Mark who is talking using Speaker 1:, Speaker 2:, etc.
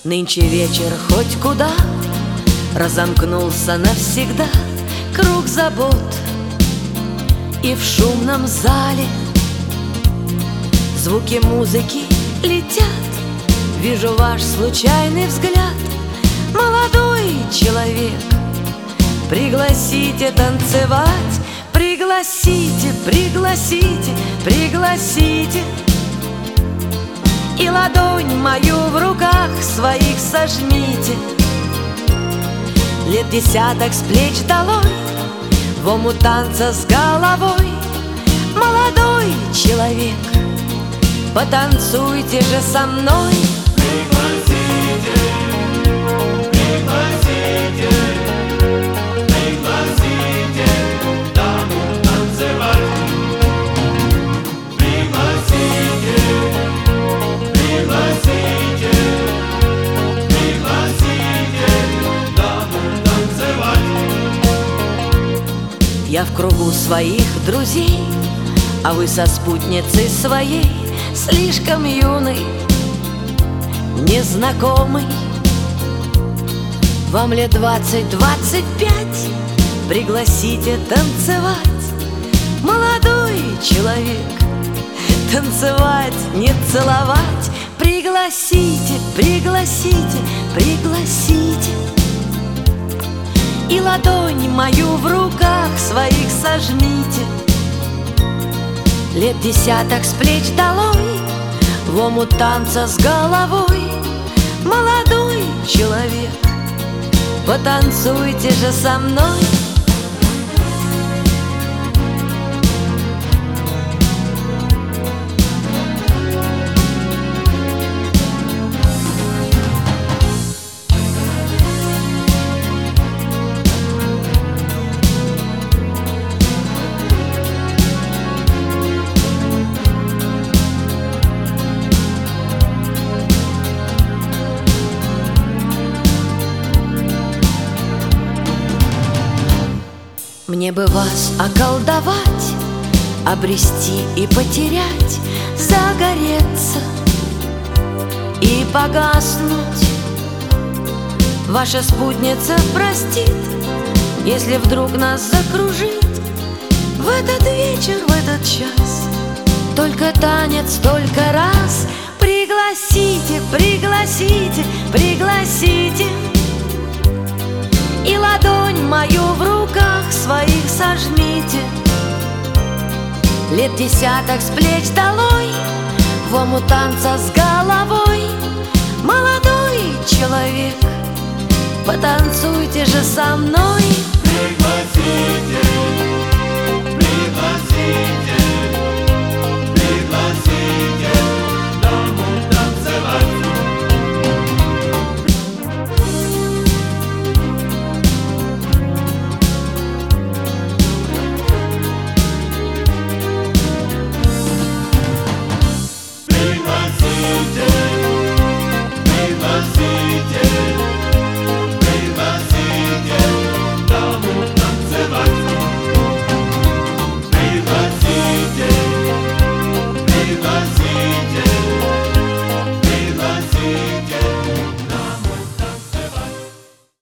Speaker 1: Нынче вечер хоть куда разомкнулся навсегда круг забот. И в шумном зале звуки музыки летят. Вижу ваш случайный взгляд, молодой человек. Пригласите танцевать, пригласите, пригласите, пригласите. И ладонь мою в руках своих сожмите. Лет десяток с плеч долой, в омут танца с головой. Молодой человек, потанцуйте же со мной.
Speaker 2: Пригласите, пригласите, пригласите даму танцевать. Пригласите, пригласите, пригласите даму танцевать.
Speaker 1: Я в кругу своих друзей, а вы со спутницей своей, слишком юный, незнакомый. Вам лет 20-25, пригласите танцевать. Молодой человек, танцевать, не целовать. Пригласите, пригласите, пригласите. И ладонь мою в руках своих сожмите. Лет десяток с плеч долой, в омут танца с головой. Молодой человек, потанцуйте же со мной. Мне бы вас околдовать, обрести и потерять, загореться и погаснуть. Ваша спутница простит, если вдруг нас закружит в этот вечер, в этот час. Только танец, только раз. Пригласите, пригласите, пригласите. И ладонь мою в руках своих сожмите. Лет десяток с плеч долой, в омут танца с головой. Молодой человек, потанцуйте же со мной.